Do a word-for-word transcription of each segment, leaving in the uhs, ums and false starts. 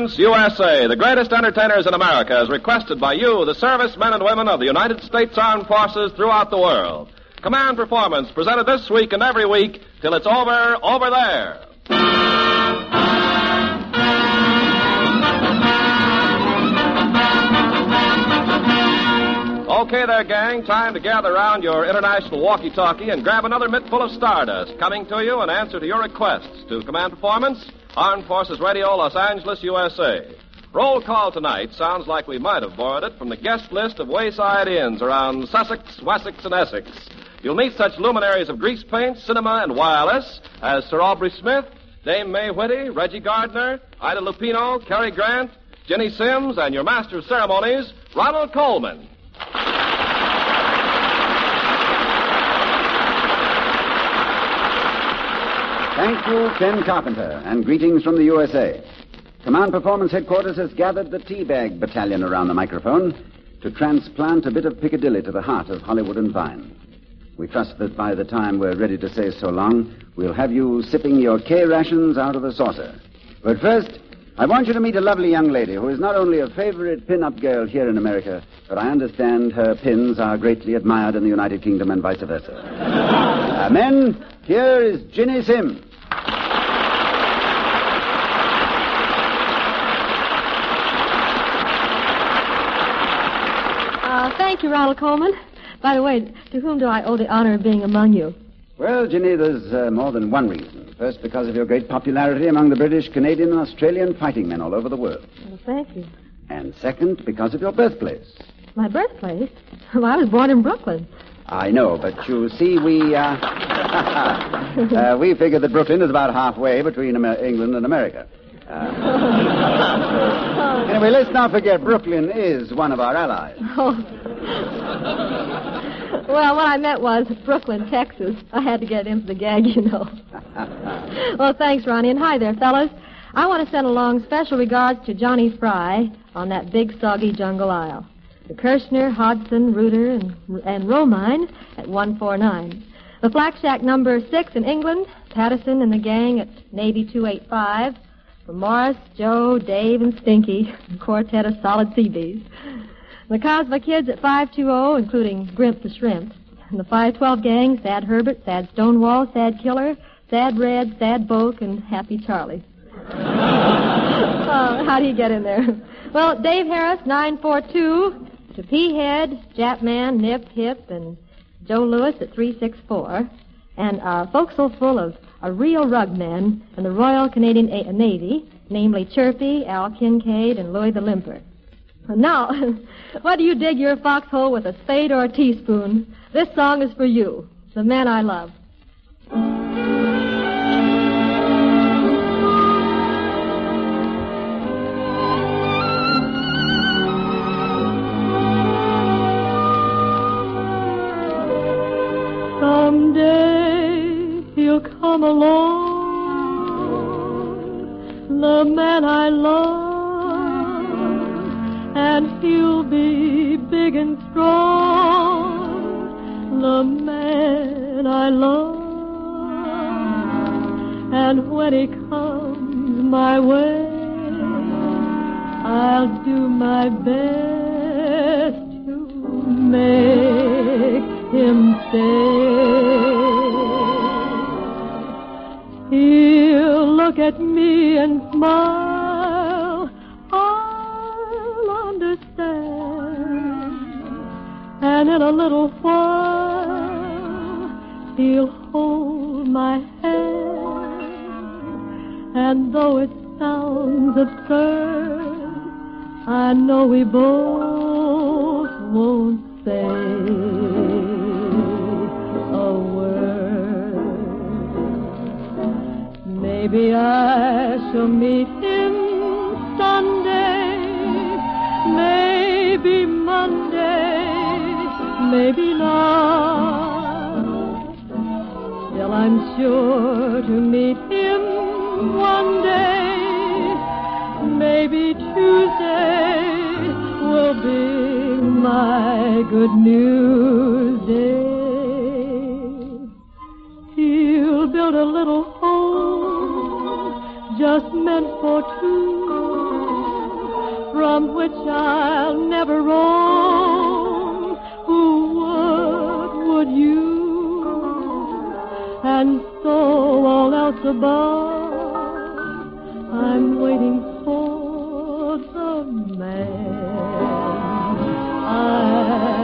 Performance U S A, the greatest entertainers in America, is requested by you, the servicemen and women of the United States Armed Forces throughout the world. Command Performance, presented this week and every week till it's over, over there. Okay there, gang. Time to gather around your international walkie-talkie and grab another mittful of stardust, coming to you in answer to your requests to Command Performance, Armed Forces Radio, Los Angeles, U S A. Roll call tonight sounds like we might have borrowed it from the guest list of wayside inns around Sussex, Wessex, and Essex. You'll meet such luminaries of grease paint, cinema, and wireless as Sir Aubrey Smith, Dame Mae Whitty, Reggie Gardner, Ida Lupino, Cary Grant, Jenny Sims, and your master of ceremonies, Ronald Coleman. Thank you, Ken Carpenter, and greetings from the U S A. Command Performance Headquarters has gathered the Teabag Battalion around the microphone to transplant a bit of Piccadilly to the heart of Hollywood and Vine. We trust that by the time we're ready to say so long, we'll have you sipping your K-rations out of the saucer. But first, I want you to meet a lovely young lady who is not only a favorite pin-up girl here in America, but I understand her pins are greatly admired in the United Kingdom and vice versa. uh, men, here is Jenny Sims. Uh, thank you, Ronald Coleman. By the way, to whom do I owe the honor of being among you? Well, Jenny, there's uh, more than one reason. First, because of your great popularity among the British, Canadian, and Australian fighting men all over the world. Well, thank you. And second, because of your birthplace. My birthplace? Well, I was born in Brooklyn. I know, but you see, we, uh... uh we figure that Brooklyn is about halfway between Amer- England and America. Uh... anyway, let's not forget Brooklyn is one of our allies. Oh. Well, what I meant was Brooklyn, Texas. I had to get into the gag, you know. Well, thanks, Ronnie. And hi there, fellas. I want to send along special regards to Johnny Fry on that big, soggy jungle isle. The Kirshner, Hodson, Reuter, and, and Romine at one four nine. The Flak Shack number six in England, Patterson and the gang at Navy two eight five. For Morris, Joe, Dave, and Stinky, a quartet of solid Seabees. The Cosma Kids at five two zero, including Grimp the Shrimp. And the five twelve gang, Sad Herbert, Sad Stonewall, Sad Killer, Sad Red, Sad Boke, and Happy Charlie. Oh, how do you get in there? Well, Dave Harris, nine four two, to P-Head, Japman, Nip, Hip, and Joe Lewis at three six four. And a forecastle full of a real rug men in the Royal Canadian A- Navy, namely Chirpy, Al Kincaid, and Louis the Limper. Now, what do you dig your foxhole with a spade or a teaspoon? This song is for you, the man I love. Someday he'll come along, the man I love. And he'll be big and strong, the man I love. And when he comes my way, I'll do my best to make him stay. He'll look at me and smile, and in a little while he'll hold my hand, and though it sounds absurd, I know we both won't say a word. Maybe I shall meet him Sunday, maybe Monday, maybe not. Still, I'm sure to meet him one day. Maybe Tuesday will be my good news day. He'll build a little home just meant for two, from which I'll never roam. Who would, would you? And so all else above, I'm waiting for the man I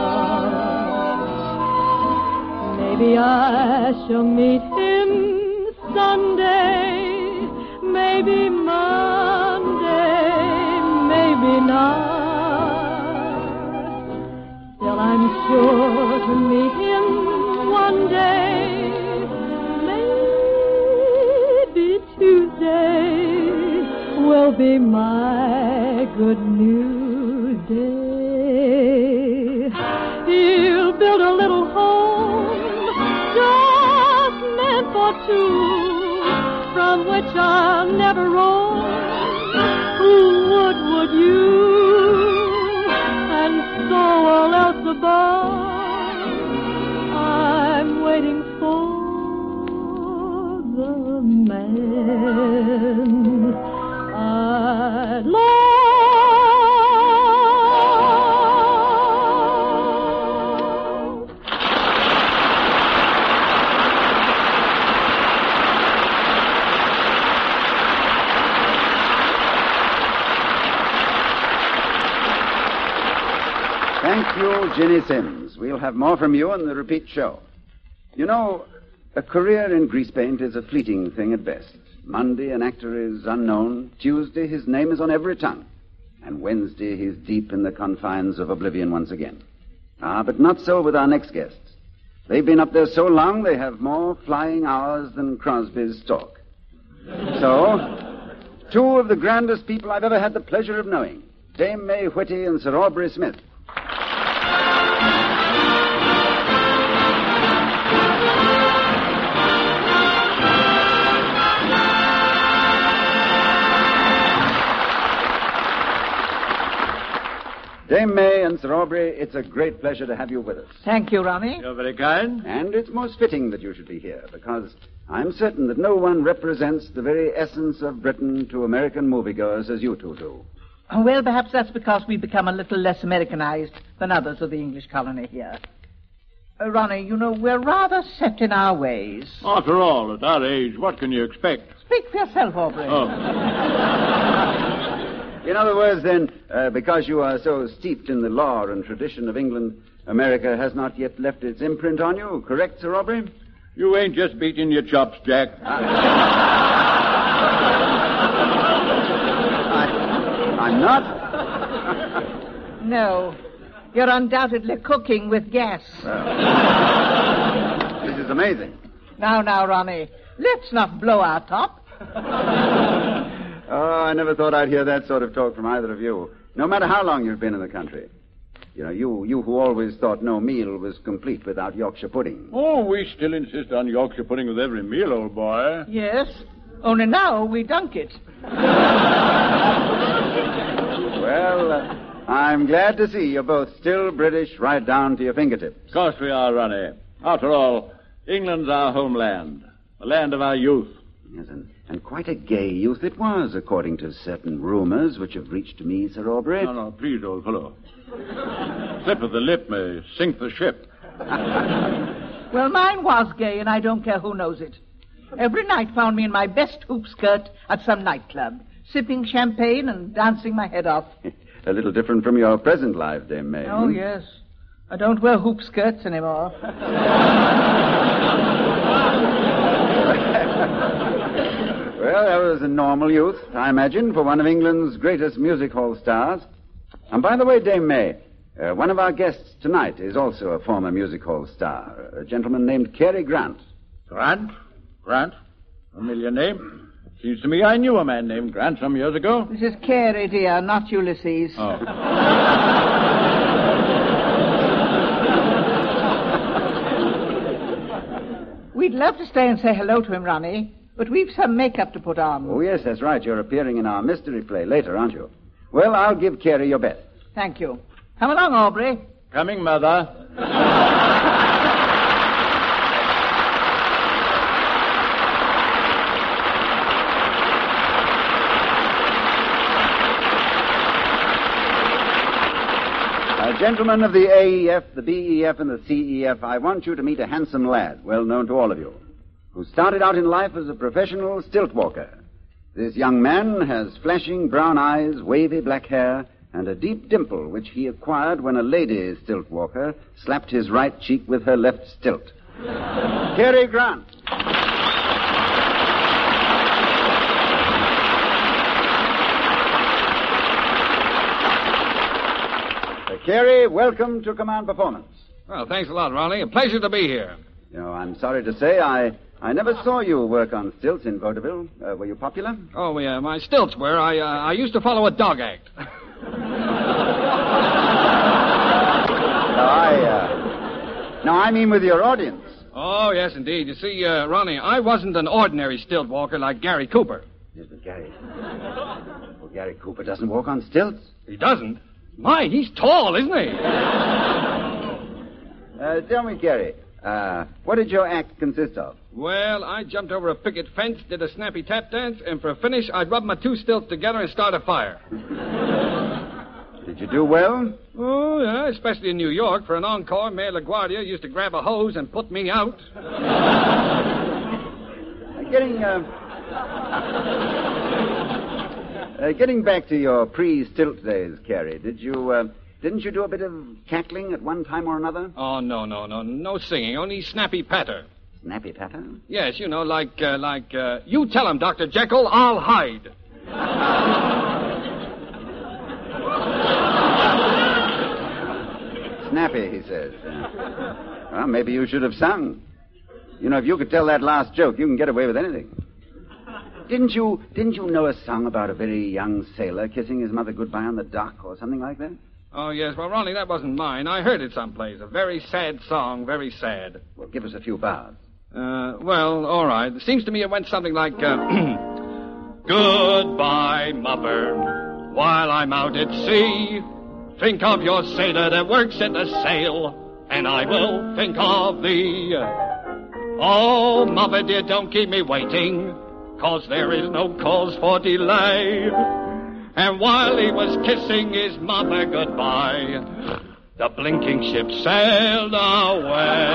love. Maybe I shall meet him Sunday, maybe Monday, maybe not. Still, I'm sure to meet him one day. Tuesday will be my good news day. He'll build a little home just meant for two, from which I'll never roam. Who would, would you? And so all else above, I'm waiting for the man I love. Thank you, Ginny Sims. We'll have more from you in the repeat show. You know, a career in grease paint is a fleeting thing at best. Monday, an actor is unknown. Tuesday, his name is on every tongue. And Wednesday, he's deep in the confines of oblivion once again. Ah, but not so with our next guests. They've been up there so long, they have more flying hours than Crosby's talk. So, two of the grandest people I've ever had the pleasure of knowing, Dame May Whitty and Sir Aubrey Smith. Dame May and Sir Aubrey, it's a great pleasure to have you with us. Thank you, Ronnie. You're very kind. And it's most fitting that you should be here, because I'm certain that no one represents the very essence of Britain to American moviegoers as you two do. Well, perhaps that's because we've become a little less Americanized than others of the English colony here. Uh, Ronnie, you know, we're rather set in our ways. After all, at our age, what can you expect? Speak for yourself, Aubrey. Oh. In other words, then, uh, because you are so steeped in the law and tradition of England, America has not yet left its imprint on you, correct, Sir Aubrey? You ain't just beating your chops, Jack. I, I'm not? No. You're undoubtedly cooking with gas. Well, this is amazing. Now, now, Ronnie, let's not blow our top. Oh, I never thought I'd hear that sort of talk from either of you, no matter how long you've been in the country. You know, you, you who always thought no meal was complete without Yorkshire pudding. Oh, we still insist on Yorkshire pudding with every meal, old boy. Yes, only now we dunk it. Well, uh, I'm glad to see you're both still British right down to your fingertips. Of course we are, Ronnie. After all, England's our homeland, the land of our youth. Yes, and, and quite a gay youth it was, according to certain rumors which have reached me, Sir Aubrey. No, no, please, old fellow. Slip of the lip may sink the ship. Well, mine was gay, and I don't care who knows it. Every night found me in my best hoop skirt at some nightclub, sipping champagne and dancing my head off. A little different from your present life, Dame May. Oh, hmm? yes. I don't wear hoop skirts anymore. Well, that was a normal youth, I imagine, for one of England's greatest music hall stars. And by the way, Dame May, uh, one of our guests tonight is also a former music hall star, a gentleman named Cary Grant. Grant? Grant? Familiar name? Seems to me I knew a man named Grant some years ago. This is Cary, dear, not Ulysses. Oh. We'd love to stay and say hello to him, Ronnie, but we've some makeup to put on. Oh, yes, that's right. You're appearing in our mystery play later, aren't you? Well, I'll give Cary your best. Thank you. Come along, Aubrey. Coming, Mother. Gentlemen of the A E F, the B E F, and the C E F, I want you to meet a handsome lad, well known to all of you, who started out in life as a professional stilt walker. This young man has flashing brown eyes, wavy black hair, and a deep dimple which he acquired when a lady stilt walker slapped his right cheek with her left stilt. Cary Grant. Cary, welcome to Command Performance. Well, thanks a lot, Ronnie. A pleasure to be here. You know, I'm sorry to say I, I never saw you work on stilts in Vaudeville. Uh, were you popular? Oh, yeah, my stilts were. I, uh, I used to follow a dog act. no, I, uh, no, I mean with your audience. Oh, yes, indeed. You see, uh, Ronnie, I wasn't an ordinary stilt walker like Gary Cooper. Yes, but Gary... Well, Gary Cooper doesn't walk on stilts. He doesn't? My, he's tall, isn't he? uh, tell me, Gary, uh, what did your act consist of? Well, I jumped over a picket fence, did a snappy tap dance, and for a finish, I'd rub my two stilts together and start a fire. Did you do well? Oh, yeah, especially in New York. For an encore, Mayor LaGuardia used to grab a hose and put me out. uh, getting, uh... Uh, getting back to your pre-stilt days, Cary, did you, uh, didn't you do a bit of cackling at one time or another? Oh, no, no, no. No singing, only snappy patter. Snappy patter? Yes, you know, like, uh, like, uh, you tell him, Doctor Jekyll, I'll hide. Snappy, he says. Uh, well, maybe you should have sung. You know, if you could tell that last joke, you can get away with anything. Didn't you didn't you know a song about a very young sailor kissing his mother goodbye on the dock or something like that? Oh, yes. Well, Ronnie, that wasn't mine. I heard it someplace. A very sad song, very sad. Well, give us a few bars. Uh, well, all right. It seems to me it went something like, uh, Goodbye, mother, while I'm out at sea. Think of your sailor that works at the sail, and I will think of thee. Oh, mother dear, don't keep me waiting, 'cause there is no cause for delay. And while he was kissing his mother goodbye, the blinking ship sailed away.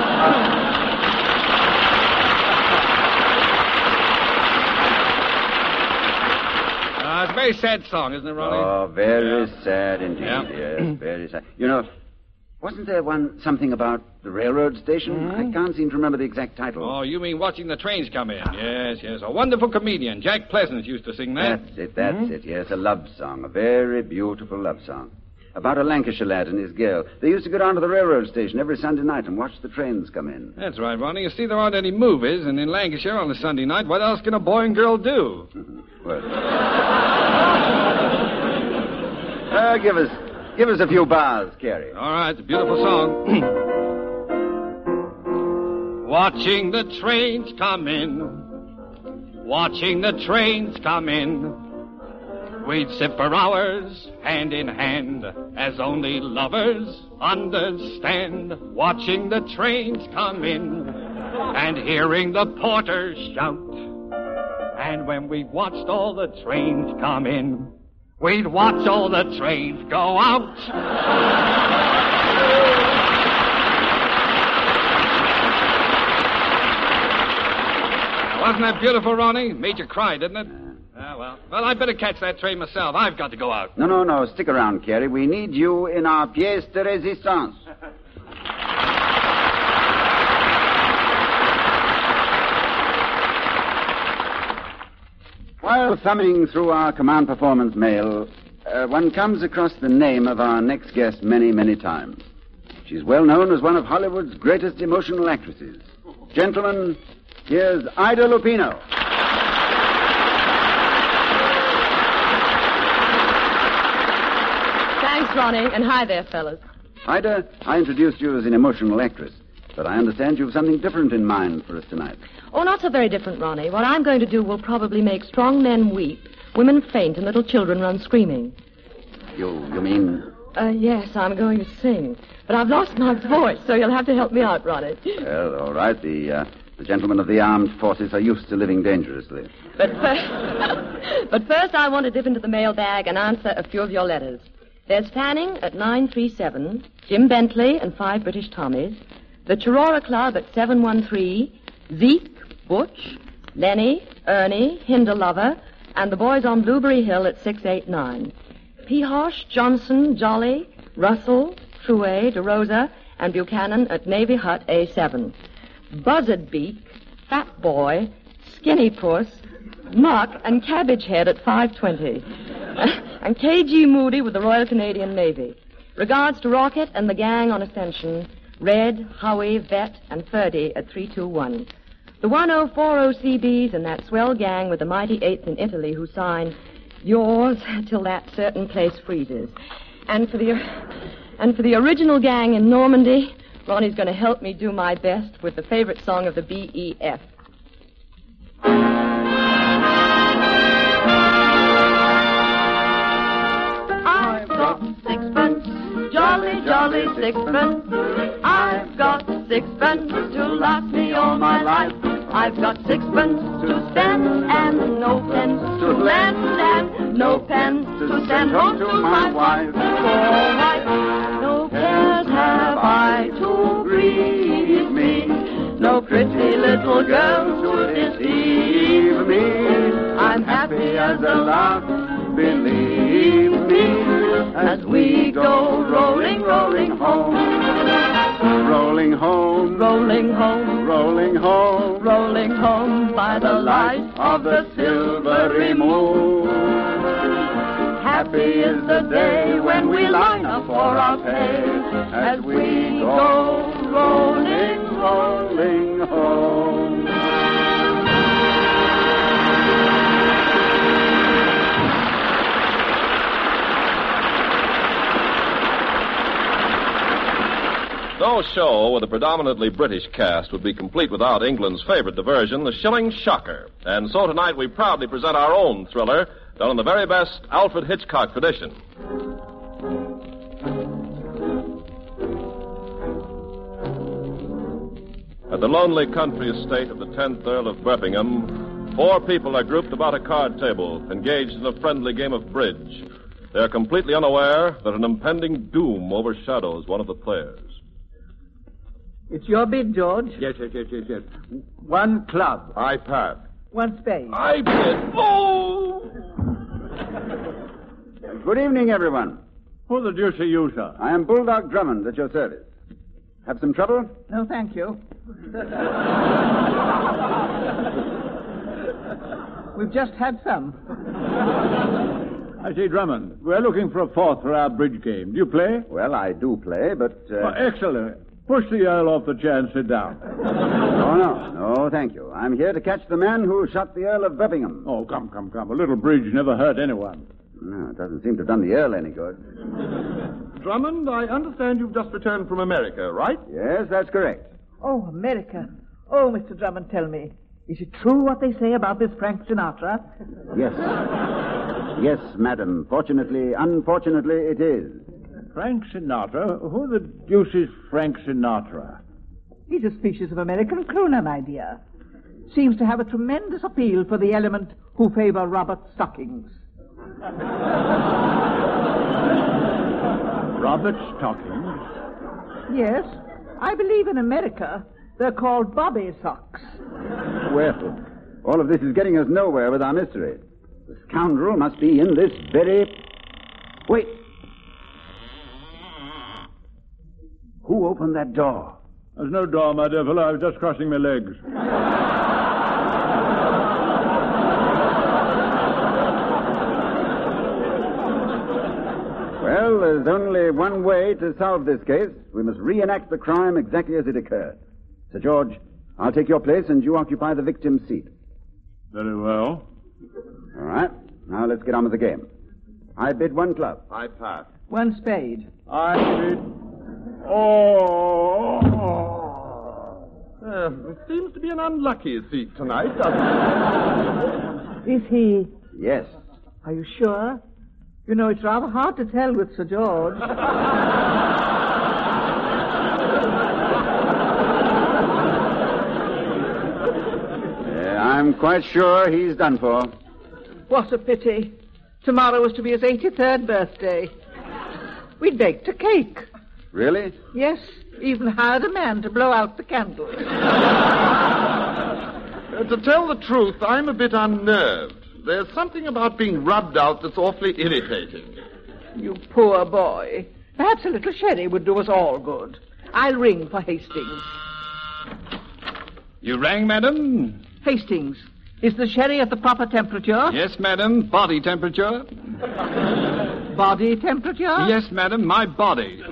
uh, it's a very sad song, isn't it, Ronnie? Oh, very yeah. sad indeed, yeah. yes, very sad. You know, wasn't there one something about the railroad station? Mm-hmm. I can't seem to remember the exact title. Oh, you mean watching the trains come in? Yes, yes. A wonderful comedian. Jack Pleasance used to sing that. That's it, that's mm-hmm. it, yes. A love song, a very beautiful love song. About a Lancashire lad and his girl. They used to go down to the railroad station every Sunday night and watch the trains come in. That's right, Ronnie. You see, there aren't any movies, and in Lancashire on a Sunday night, what else can a boy and girl do? Well... uh, give us... Give us a few bars, Cary. All right, it's a beautiful song. Watching the trains come in, watching the trains come in, we'd sit for hours, hand in hand, as only lovers understand. Watching the trains come in, and hearing the porters shout. And when we watched all the trains come in, we'd watch all the trains go out. Wasn't that beautiful, Ronnie? Made you cry, didn't it? Ah, well. Well, I better catch that train myself. I've got to go out. No, no, no. Stick around, Cary. We need you in our pièce de résistance. While thumbing through our command performance mail, uh, one comes across the name of our next guest many, many times. She's well known as one of Hollywood's greatest emotional actresses. Gentlemen, here's Ida Lupino. Thanks, Ronnie, and hi there, fellas. Ida, I introduced you as an emotional actress, but I understand you've something different in mind for us tonight. Oh, not so very different, Ronnie. What I'm going to do will probably make strong men weep, women faint, and little children run screaming. You, you mean... Uh, yes, I'm going to sing. But I've lost my voice, so you'll have to help me out, Ronnie. Well, all right. The, uh, the gentlemen of the armed forces are used to living dangerously. But first, but first I want to dip into the mailbag and answer a few of your letters. There's Fanning at nine three seven, Jim Bentley and five British Tommies, the Chirora Club at seven one three, Zeke, Butch, Lenny, Ernie, Hinder Lover, and the boys on Blueberry Hill at six eight nine. Pehosh, Johnson, Jolly, Russell, Trouet, DeRosa, and Buchanan at Navy Hut A seven. Buzzard Beak, Fat Boy, Skinny Puss, Muck, and Cabbage Head at five twenty. And K G Moody with the Royal Canadian Navy. Regards to Rocket and the gang on Ascension, Red, Howie, Vet, and Ferdy at three two one. The one oh four oh C Bs and that swell gang with the mighty eighth in Italy who sign yours till that certain place freezes. And for the and for the original gang in Normandy, Ronnie's going to help me do my best with the favorite song of the B E F. I've got sixpence, jolly, jolly sixpence. I've got sixpence to last me all my life. I've got sixpence to spend and no pence to lend and no pence to send home to my wife. For wife, no cares have I to grieve me, no pretty little girl to deceive me. I'm happy as a lark, believe me, as we go rolling, rolling home. Rolling home, rolling home, rolling home, rolling home by the light of the silvery moon. Happy is the day when we line up for our pay as we go rolling, rolling home. No show with a predominantly British cast would be complete without England's favorite diversion, the Shilling Shocker. And so tonight we proudly present our own thriller, done in the very best Alfred Hitchcock tradition. At the lonely country estate of the tenth Earl of Berpingham, four people are grouped about a card table, engaged in a friendly game of bridge. They are completely unaware that an impending doom overshadows one of the players. It's your bid, George. Yes, yes, yes, yes, yes. One club. I pass. One spade. I bid. Oh! Good evening, everyone. Who the deuce are you, sir? I am Bulldog Drummond at your service. Have some trouble? No, thank you. We've just had some. I say, Drummond, we're looking for a fourth for our bridge game. Do you play? Well, I do play, but... Uh... Oh, excellent. Push the Earl off the chair and sit down. Oh, no. No, thank you. I'm here to catch the man who shot the Earl of Berpingham. Oh, come, come, come. A little bridge never hurt anyone. No, it doesn't seem to have done the Earl any good. Drummond, I understand you've just returned from America, right? Yes, that's correct. Oh, America. Oh, Mister Drummond, tell me. Is it true what they say about this Frank Sinatra? Yes. Yes, madam. Fortunately, unfortunately, it is. Frank Sinatra? Who the deuce is Frank Sinatra? He's a species of American crooner, my dear. Seems to have a tremendous appeal for the element who favor Robert Stockings. Robert Stockings? Yes. I believe in America they're called Bobby Socks. Well, all of this is getting us nowhere with our mystery. The scoundrel must be in this very... Wait. Who opened that door? There's no door, my devil. I was just crossing my legs. Well, there's only one way to solve this case. We must reenact the crime exactly as it occurred. Sir George, I'll take your place and you occupy the victim's seat. Very well. All right. Now let's get on with the game. I bid one club. I pass. One spade. I bid... Oh! Uh, it seems to be an unlucky seat tonight, doesn't Is he? Yes. Are you sure? You know, it's rather hard to tell with Sir George. uh, I'm quite sure he's done for. What a pity. Tomorrow was to be his eighty-third birthday. We baked a cake. Really? Yes, even hired a man to blow out the candles. Uh, to tell the truth, I'm a bit unnerved. There's something about being rubbed out that's awfully irritating. You poor boy. Perhaps a little sherry would do us all good. I'll ring for Hastings. You rang, madam? Hastings, is the sherry at the proper temperature? Yes, madam. Body temperature? Body temperature? Yes, madam. My body.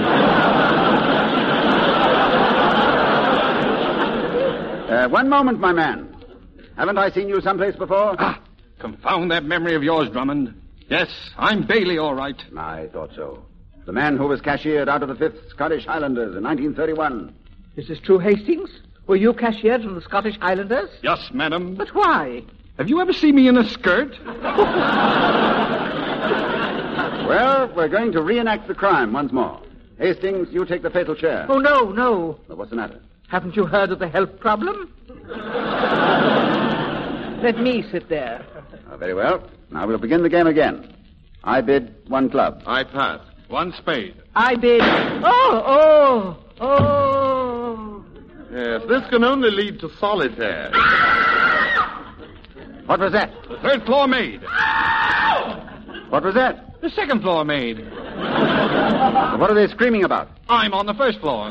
uh, one moment, my man. Haven't I seen you someplace before? Ah, confound that memory of yours, Drummond. Yes, I'm Bailey, all right. I thought so. The man who was cashiered out of the fifth Scottish Highlanders in nineteen thirty-one. Is this true, Hastings? Were you cashiered from the Scottish Highlanders? Yes, madam. But why? Have you ever seen me in a skirt? Well, we're going to reenact the crime once more. Hastings, you take the fatal chair. Oh, no, no. Well, what's the matter? Haven't you heard of the health problem? Let me sit there. Oh, very well. Now we'll begin the game again. I bid one club. I pass. One spade. I bid... Oh, oh, oh. Yes, this can only lead to solitaire. What was that? The third floor maid. What was that? The second floor maid. What are they screaming about? I'm on the first floor.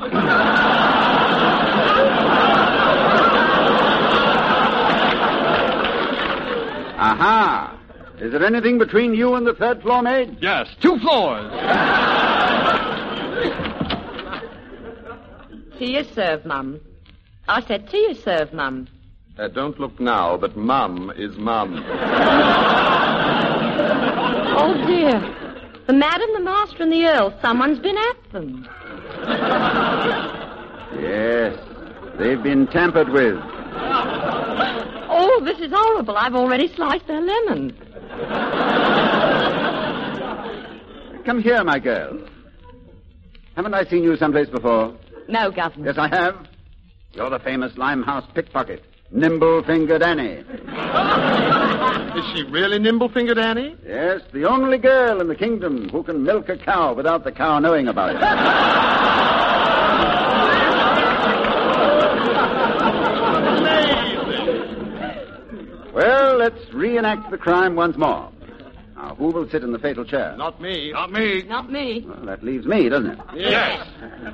Aha! Is there anything between you and the third floor maid? Yes, two floors. Tea is served, Mum. I said tea is served, Mum. Uh, don't look now, but Mum is Mum. Oh, dear. The Madam, the Master, and the Earl. Someone's been at them. Yes. They've been tampered with. Oh, this is horrible. I've already sliced their lemon. Come here, my girl. Haven't I seen you someplace before? No, Governor. Yes, I have. You're the famous Limehouse pickpocket, Nimble-Fingered Annie. Is she really Nimble-Fingered Annie? Yes, the only girl in the kingdom who can milk a cow without the cow knowing about it. Well, let's reenact the crime once more. Now, who will sit in the fatal chair? Not me. Not me. Not me. Well, that leaves me, doesn't it? Yes.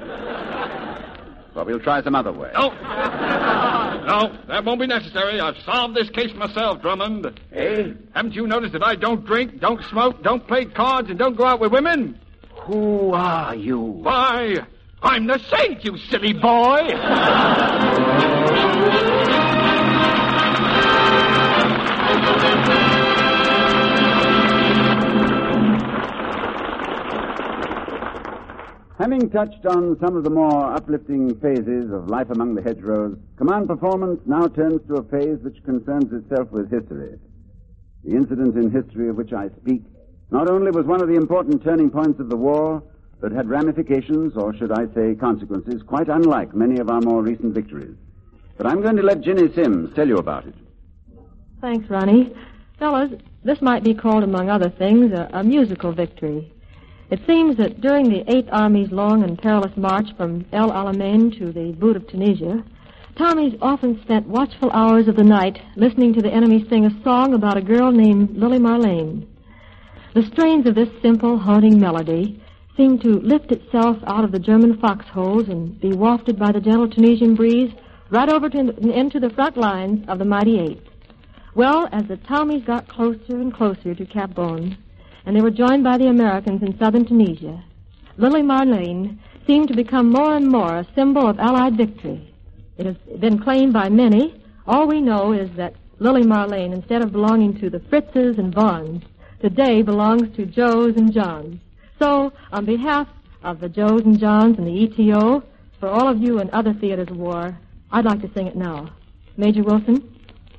Well, we'll try some other way. No. No, that won't be necessary. I've solved this case myself, Drummond. Eh? Haven't you noticed that I don't drink, don't smoke, don't play cards, and don't go out with women? Who are you? Why, I'm the saint, you silly boy. Having touched on some of the more uplifting phases of life among the hedgerows, Command Performance now turns to a phase which concerns itself with history. The incident in history of which I speak not only was one of the important turning points of the war, but had ramifications, or should I say consequences, quite unlike many of our more recent victories. But I'm going to let Ginny Sims tell you about it. Thanks, Ronnie. Fellas, this might be called, among other things, a, a musical victory. It seems that during the Eighth Army's long and perilous march from El Alamein to the boot of Tunisia, Tommies often spent watchful hours of the night listening to the enemy sing a song about a girl named Lily Marlene. The strains of this simple, haunting melody seemed to lift itself out of the German foxholes and be wafted by the gentle Tunisian breeze right over to, into the front lines of the mighty Eighth. Well, as the Tommies got closer and closer to Cap Bon, and they were joined by the Americans in southern Tunisia, Lily Marlene seemed to become more and more a symbol of Allied victory. It has been claimed by many. All we know is that Lily Marlene, instead of belonging to the Fritzes and Vaughns, today belongs to Joes and Johns. So, on behalf of the Joes and Johns and the E T O, for all of you in other theaters of war, I'd like to sing it now. Major Wilson?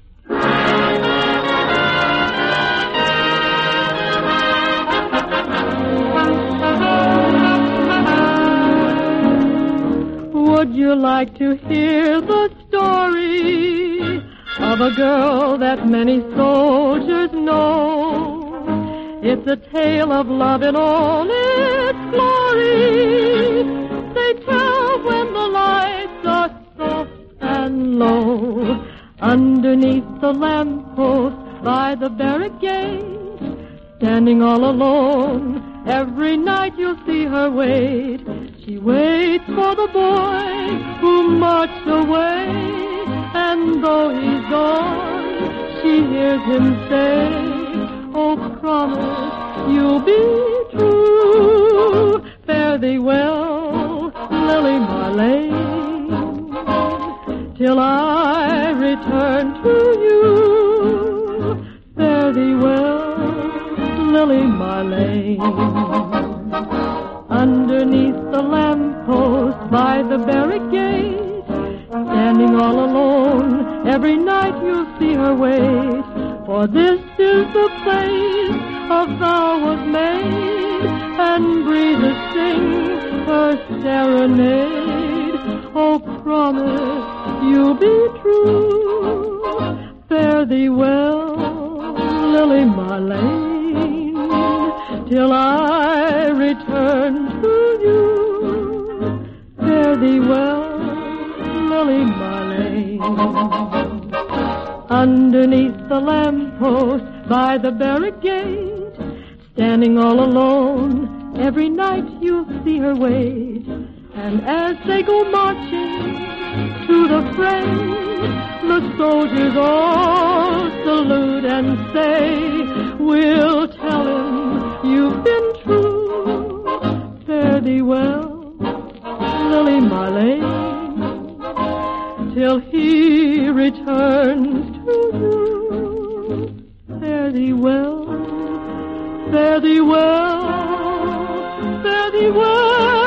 Would you like to hear the story of a girl that many soldiers know? It's a tale of love in all its glory. They tell when the lights are soft and low. Underneath the lamppost by the barricade, standing all alone, every night you'll see her wait. She waits for the boy who marched away, and though he's gone, she hears him say, oh, promise you'll be true. Fare thee well, Lily Marlene, till I return to you. Fare thee well, Lily Marlene. Underneath the lamppost by the barricade, standing all alone, every night you'll see her wait. For this is the place a vow was made, and breezes sing her serenade. Oh, promise you'll be true. Fare thee well, Lily Marlene, till I return to you. Fare thee well, Lily Marlene. Underneath the lamppost by the barricade, standing all alone, every night you'll see her wait. And as they go marching to the fray, the soldiers all salute and say, we'll tell him you've been true. Fare thee well, Lily Marlene, till he returns to you. Fare thee well, fare thee well, fare thee well,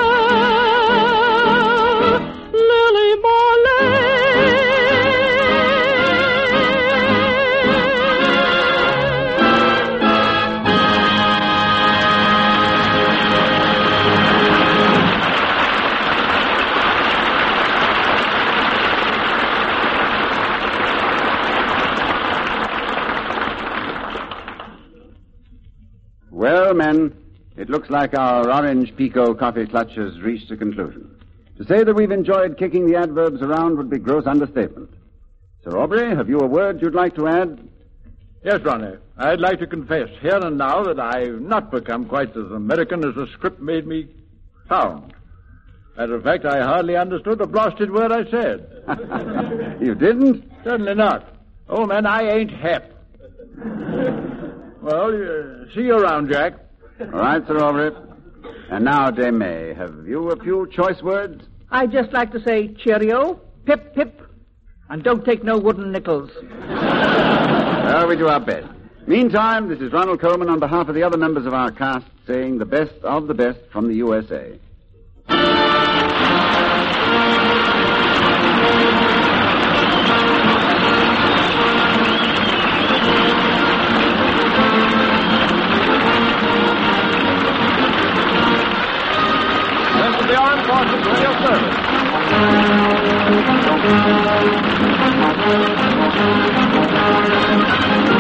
Lily Marlene. Well, men, it looks like our orange Pico coffee clutch has reached a conclusion. To say that we've enjoyed kicking the adverbs around would be gross understatement. Sir Aubrey, have you a word you'd like to add? Yes, Ronnie. I'd like to confess here and now that I've not become quite as American as the script made me sound. Matter of fact, I hardly understood a blasted word I said. You didn't? Certainly not. Oh, man, I ain't hep. Well, uh, see you around, Jack. All right, Sir Aubrey. And now, Dame May, have you a few choice words? I'd just like to say cheerio, pip, pip, and don't take no wooden nickels. Well, we do our best. Meantime, this is Ronald Coleman on behalf of the other members of our cast saying the best of the best from the U S A. This is the Armed Forces Radio Service.